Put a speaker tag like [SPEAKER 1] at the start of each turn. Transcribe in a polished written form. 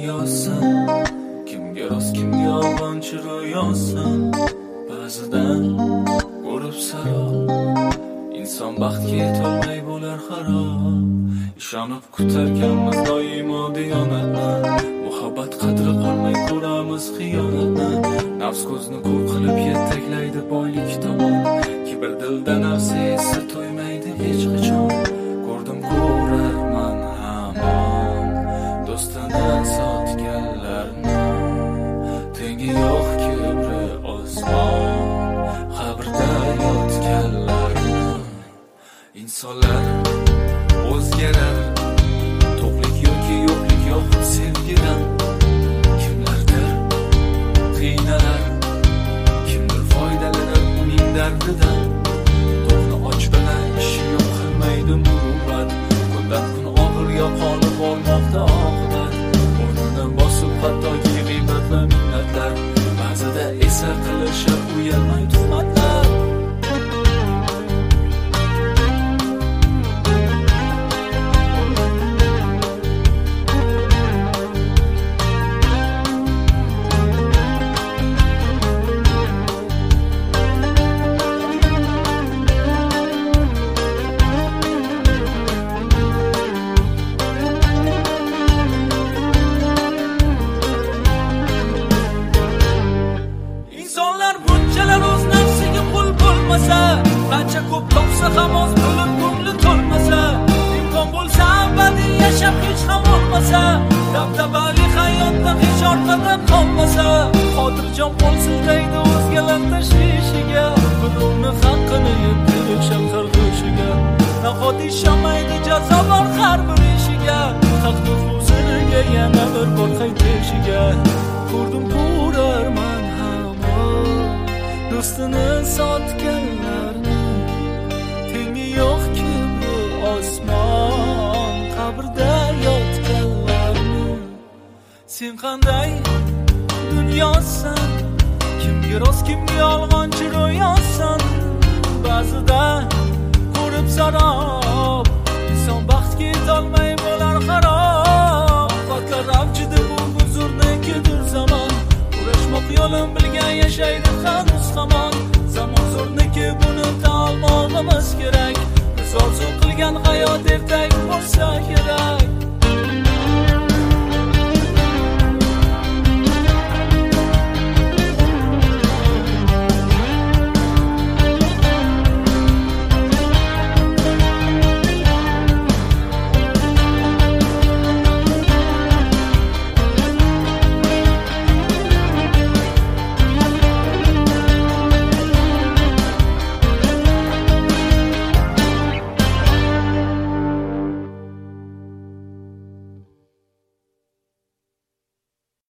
[SPEAKER 1] dunyosan, kimga rost kimga yolg'onchi ro'yosan. Ba'zidan ko'rib sarob, inson baxtga yetolmay bo'lar xarob. Ishonib kutarkanmiz doimo diyonatni, muhabbat qadri qolmay ko'ramiz xiyonatni. Nafs ko'zni ko'r qilib yetaklaydi boylik tomon, kibr dilda narsa esa to'ymaydi hech qachon. Ko'rdim ko'rarman hamon do'stini sotganlarni, tengi yo'q kibri osmon qabrda yotganlarni. Insonlar o'zgarar, to'qlik yoki yo'qlik yoxud sevgidan. Kimlardir qiynalar, kimdir foydalanar uning dardidan. To'qni och bilan ishi yo'q qilmaydi muruvvat, kundan kun og'ir yo'qolib olmoqda oqibat. O'rnidan bosib hattoki g'iybat va minnatlar, ba'zida esa qilishar uyalmay tuhmatlar. Qancha ko'p topsa ham oz bo'lib ko'ngli to'lmasa, imkon bo'lsa abadiy yashab hech ham o'lmasa, dabdabali hayotda hech orqada qolmasa, xotirjam bo'lsizlaydi o'zgalar tashvishiga, birovni haqqini yeb kelisham qarg'ishiga. Nahot ishomaydi jazo bor har bir ishiga, haqni huzuriga yana bir bor qaytishiga. Ko'rdim ko'rarman hamon do'stini sotganlarni, tengi yo'q kibri osmon qabrda yotganlarni. Sen qanday dunyosan, kimga rost kimga yolg'onchi ro'yosan. Ba'zida ko'rib sarob, inson baxtga yetolmay